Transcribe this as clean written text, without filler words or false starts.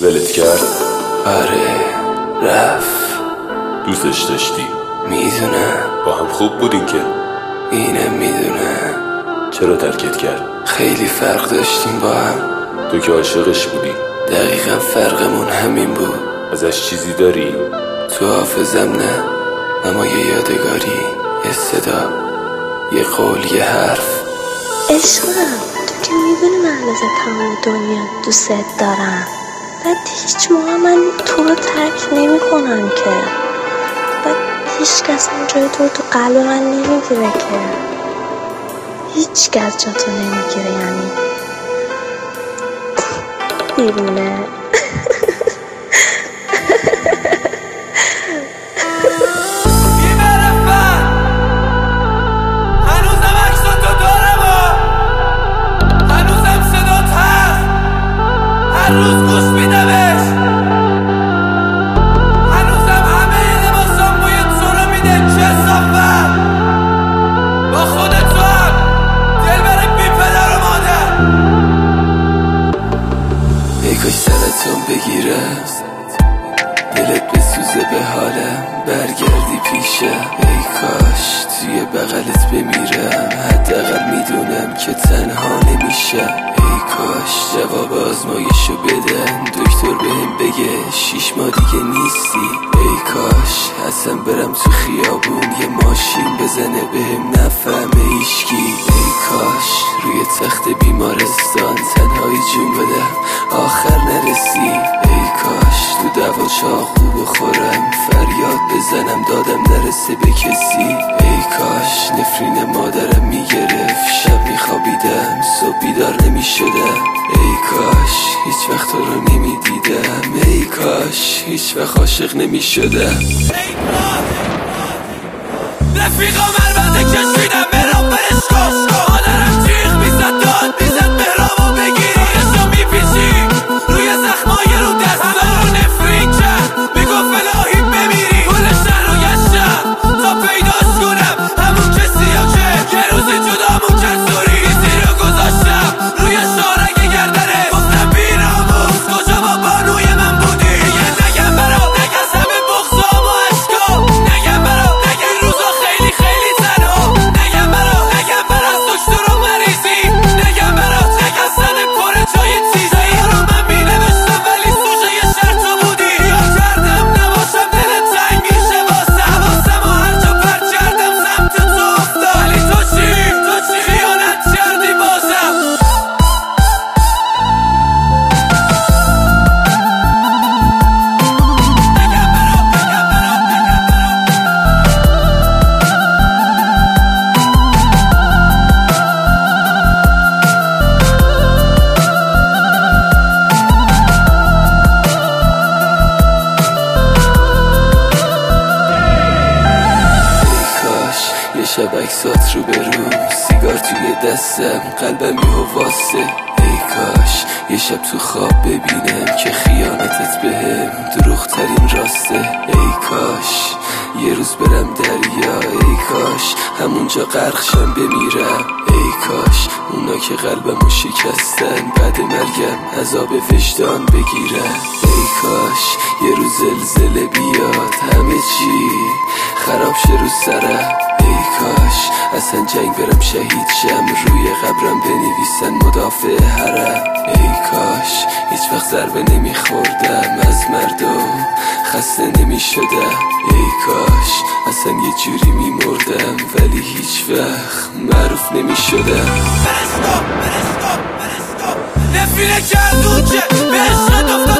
ولت کرد؟ آره رفت. دوستش داشتی؟ میدونم. با هم خوب بودین که؟ اینم میدونم. چرا ترکت کرد؟ خیلی فرق داشتیم با هم. تو که عاشقش بودی. دقیقا فرقمون همین بود. ازش چیزی داری؟ تو حافظم نه، اما یه یادگاری، یه صدا، یه قول، یه حرف. عشقم تو که میدونی من از تمام دنیا دوست دارم. بعد هیچ موقع من تو رو ترک نمی کنم که. بعد هیچ کس هم جای تو قلب من نمیگیره که. هیچ کس جا تو نمیگیره، یعنی دیوونه. روز گوش میدمش، هنوزم همه لباسام بوی تو رو میده. چه صفت با خودت تو هم دل بره بی پدر و مادر. ای کاش سرتون بگیرم، دلت بسوزه به حالم، برگردی پیشم. ای کاش توی بغلت بمیرم، حداقل میدونم که تنها نمیشم. ای کاش جواب آزمایشو بدن، دکتر بهم بگه 6 ماه دیگه نیستی. ای کاش اصلا برم تو خیابون یه ماشین بزنه بهم نفهمه هیچکی. ای کاش روی تخت بیمارستان تنهایی جون بدم آخر نرسی. ای کاش تو دوا چاقو بخورم، فریاد بزنم دادم نرسه به کسی. ای کاش نفرین مادرم میگرفت، شب میخوابیدم صبح بیدار نمیشدم. ای کاش هیچ وقت تو رو نمیدیدم. ای کاش هیچ وقت عاشق نمیشدم. رفیقا البته کشیدم برام برش کن، مادرم جیغ میزد داد میزد مهرامو بگیری، خودشو میپیچی روی زخمای رو دستا رو نفرین کرد، میگفت الهی بمیری. کل شهر رو گشتم تا پیداش کنم، همون کسی که روزی جدامون کرد. سوری کسی رو گذاشتم روی شارک گردنه، گفتم بیناموس کجا با بانوی من بودی. نگم برات نگم همه بغضام و عشقام، نگم برات نگم روزا خیلی خیلی تنها، نگم برات نگم برات دکتر و مریضی، نگم برات نگم سن پر جای تیزی رو من مینوشتم ولی سوژه شهر تو بودی. یا کردم نباشم دلت تنگ میشه واسم، حواسم و هر جا پرت کردم سمت تو افتاد. ولی تو چی خیانت کردی بازم. یه شب عکسات رو برو، سیگار توی دستم، قلبم یهو واسه. ای کاش یه شب تو خواب ببینم که خیانتت بهم دروغ ترین راسته. ای کاش یه روز برم دریا، ای کاش همونجا غرقشم بمیرم. ای کاش اونا که قلبمو شکستن بعد مرگم عذاب وجدان بگیرن. ای کاش یه روز زلزله بیاد همه چی خراب شه رو سرم. ای کاش اصلا جنگ برم شهید شم، روی قبرم بنویسن مدافع حرم. ای کاش هیچ وقت ضربه نمیخوردم از مردم، خسته نمیشدم. ای کاش اصلا یه جوری میمردم ولی هیچ وقت معروف نمیشدم. نفیره کردون که به عشق